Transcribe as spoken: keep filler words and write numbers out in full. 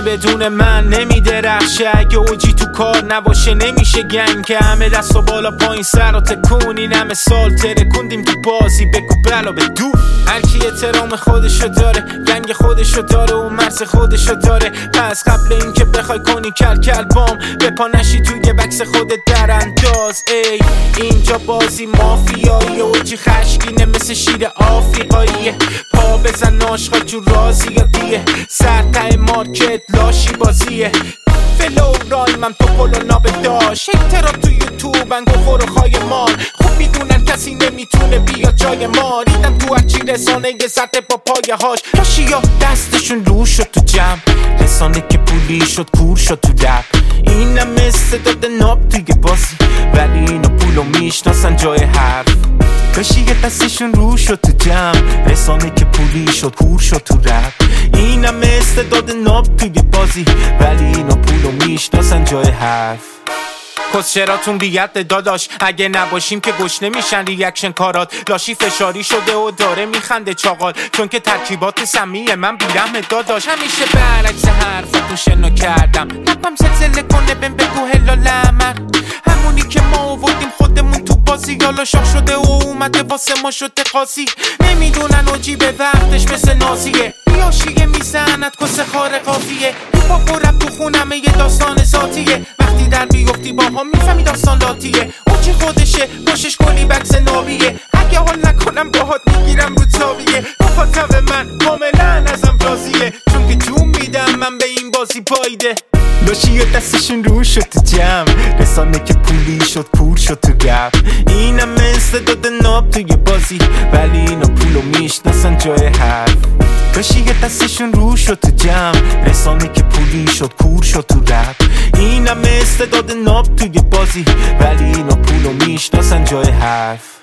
بدون من نمیدرخشه. اگه اوجی تو کار نباشه نمیشه گنگ که همه دست و بالا پایین سر و تکون. این همه سال ترکوندیم تو بازی بگو بلا به دو. هرکی احترام خودشو داره، گنگ خودشو داره و مرز خودشو داره. پس قبل این که بخوای کنی کل کل بام به پا نشی توی بکس خودت در انداز. ای اینجا بازی مافیایی اوجی خشکینه مثل شیر آفریقاییه. پا بزن ناشقا جو رازی یا دیه سر ته مارکت لاشی بازیه. فلو رایمم تو پلو ناب داشت اکترا تو یوتیوب انگو خور و خای مال. خوب میدونن کسی نمیتونه بیاد جای ما. ریدم تو هرچی رسانه یه زده با پایه هاش. راشی ها دستشون رو شد تو جمع، رسانه که پولی شد کور شد تو رپ. اینم مثل داده ناب توی بازی ولی اینو پولو میشناسن جای حرف. راشی یه دستشون رو شد تو جمع، رسانه که پولی شد کور شد تو رپ. اینم مثل داده ناب توی بازی ولی اینو پولو میشناسن جای حرف. کس چراتون بیاد داداش اگه نباشیم که گوش نمیشن ریاکشن کارات. لاشی فشاری شده و داره میخنده چاقال چون که ترکیبات سمیه من بیرحم داداش. همیشه برعکس حرفتون شنو کردم نپم زلزله کنه بهم بگو هلال امر. همونی که ما آوردیم خودمون تو بازی یالا شاق شده و اومده واسه ما شده قاضی. نمیدونن اوجی به وقتش مثل نازیه. ریاشیه میزند کس خار قافیه. هیپاپ و رپ تو خونمه یه داستان ذاتیه. وقتی در بیفتی با هم میفهمی داستان لاتیه. اوجی خودشه باشش کلی بکس نابیه. اگه حال نکنم باهات میگیرم رو تاویه. مخاطب من کاملا ازم راضیه چون که جون میدم من به این بازی پایده. لاشی و دستشون رو شد تو جمع، رسانه که پولی شد کور شد تو رپ. اینم مثل داده ناب توی بازی ولی اینو پولو میشناسن جای حرف. لاشی و دستشون رو شد تو جمع، رسانه که پولی شد کور شد تو رپ. اینم مثل داده ناب توی بازی ولی اینو پولو میشناسن جای حرف.